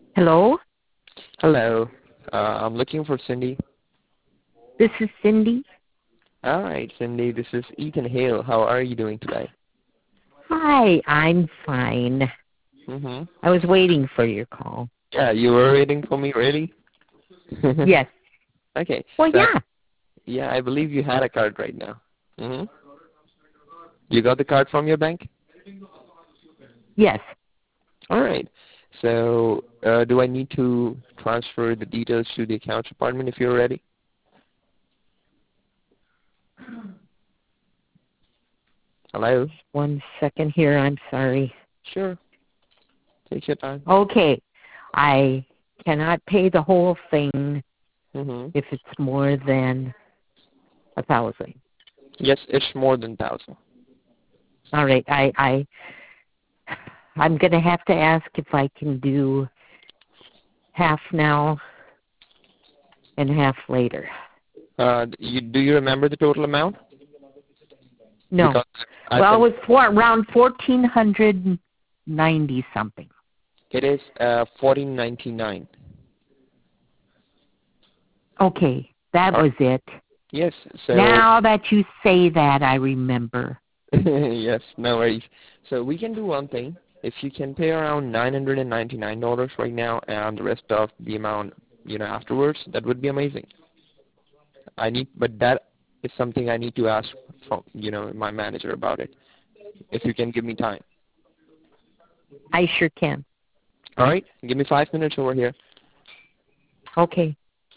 Hello, Hello. I'm looking for Cindy. this is Cindy. All right, Cindy. This is Ethan Hale. How are you doing today? Hi, I'm fine. Mm-hmm. I was waiting for your call. Yeah, you were waiting for me, really? Yes. Okay. Well, So, yeah. yeah, I believe you had a card right now. Mm-hmm. You got the card from your bank? Yes. All right. So, do I need to transfer the details to the accounts department if you're ready? Hello? One second here. I'm sorry. Sure. Take your time. Okay. I cannot pay the whole thing Mm-hmm. if it's more than 1,000. Yes, it's more than 1,000. All right. I'm going to have to ask if I can do half now and half later. Do you remember the total amount? No. Because I've Well, been it was around 1,490 something. It is 14.99. Okay. That Uh, was it. yes. So Now that you say that, I remember. yes, no worries. So we can do one thing. If you can pay around $999 right now and the rest of the amount, afterwards, that would be amazing. But that is something I need to ask from, my manager about it. If you can give me time. I sure can. All right. Give me 5 minutes over here. Okay.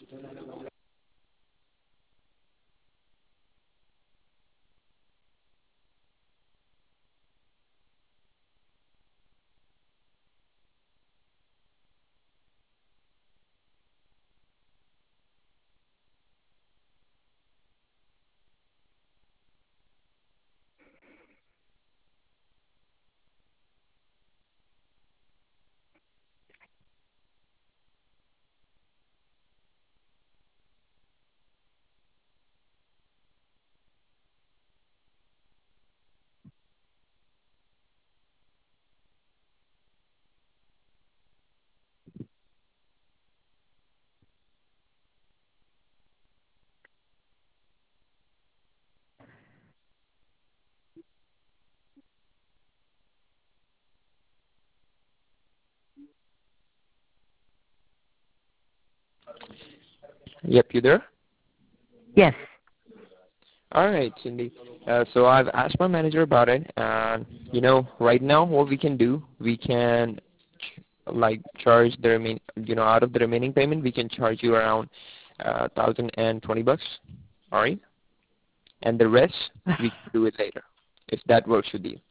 Yep, you there? Yes. All right, Cindy. So I've asked my manager about it, and right now what we can do, we can like charge the out of the remaining payment, we can charge you around $1,020. All right, and the rest we can do it later, if that works with you.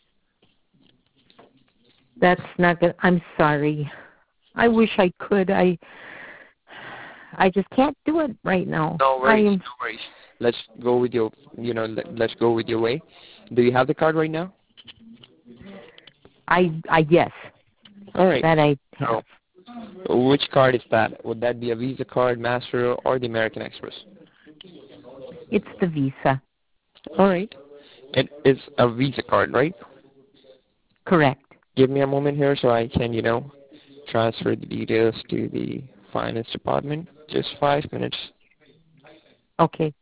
That's not good. I'm sorry. I wish I could. I just can't do it right now. No I worries, am no worries. Let's go with your, let's go with your way. Do you have the card right now? I yes. All right. That I So, have. which card is that? Would that be a Visa card, Master, or the American Express? It's the Visa. All right. It is a Visa card, right? Correct. Give me a moment here so I can, transfer the details to the finance department. Just 5 minutes. Okay.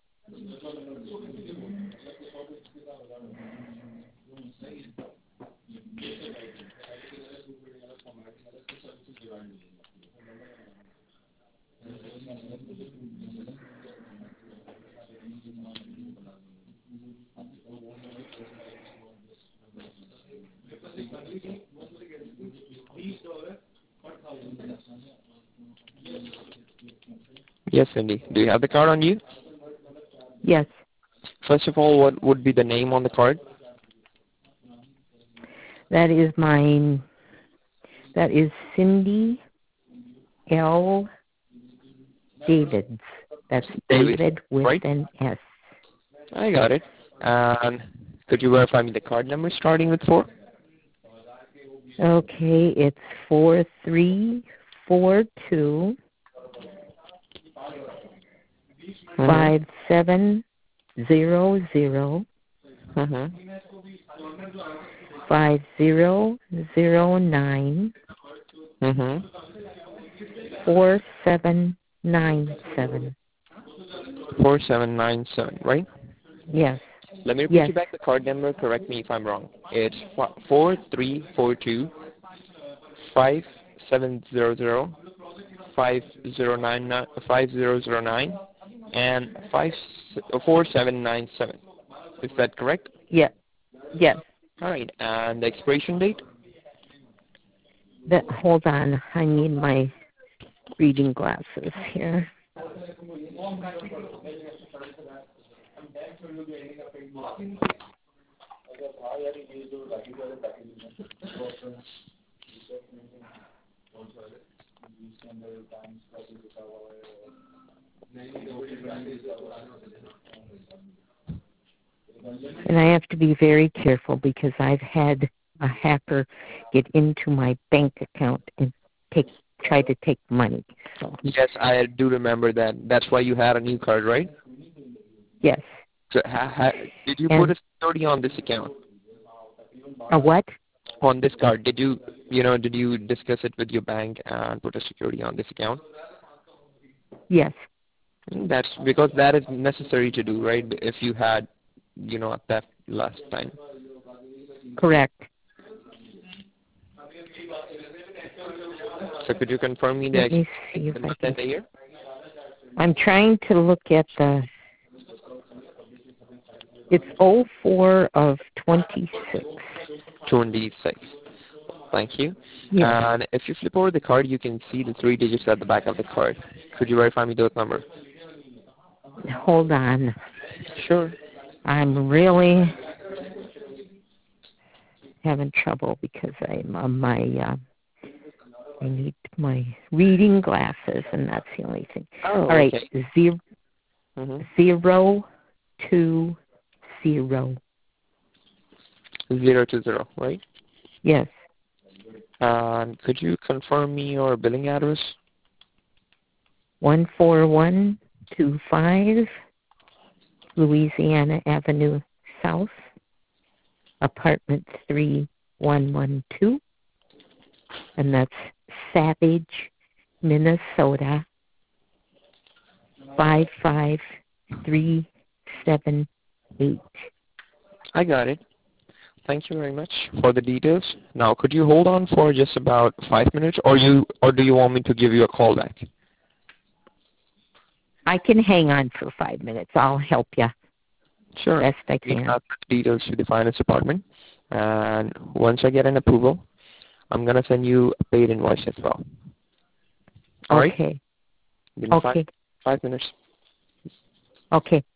Yes, Cindy. Do you have the card on you? Yes. First of all, what would be the name on the card? That is mine. That is Cindy L. Davids. That's David, David with right? an S. I got it. And could you verify me the card number starting with 4? Okay, it's 4342 Mm-hmm. 5700 Mm-hmm. 5009 Mm-hmm. 4797. 4797, right? Yes. Let me repeat Yes. you back the card number. Correct me if I'm wrong. It's 4342 5700 5009 and 4797. Is that correct? Yes. Yes. All right. And the expiration date? Hold on. I need my reading glasses here. And I have to be very careful because I've had a hacker get into my bank account and try to take money. So Yes, I do remember that. That's why you had a new card, right? yes. So, did you put a security on this account? A what? On this card, did you discuss it with your bank and put a security on this account? Yes. That's because that is necessary to do, right? If you had, a theft last time. Correct. So could you confirm me Let me see if the I month can. and the year? I'm trying to look at the. It's 04 of 26. 26. Thank you. Yes. And if you flip over the card, you can see the 3 digits at the back of the card. Could you verify me those numbers? Hold on. Sure. I'm really having trouble because I'm on my. I need my reading glasses, and that's the only thing. Oh, all right. okay. 0, Mm-hmm. 0 2 0. 020, right? Yes. And could you confirm me your billing address? 14125 Louisiana Avenue South, apartment 3112, and that's Savage, Minnesota 55378. I got it. Thank you very much for the details. Now, could you hold on for just about 5 minutes, or do you want me to give you a call back? I can hang on for 5 minutes. I'll help you. Sure. Best I can. I'll put the details to the finance department, and once I get an approval, I'm gonna send you a paid invoice as well. All right? Okay. Give me Okay. 5 minutes. Okay.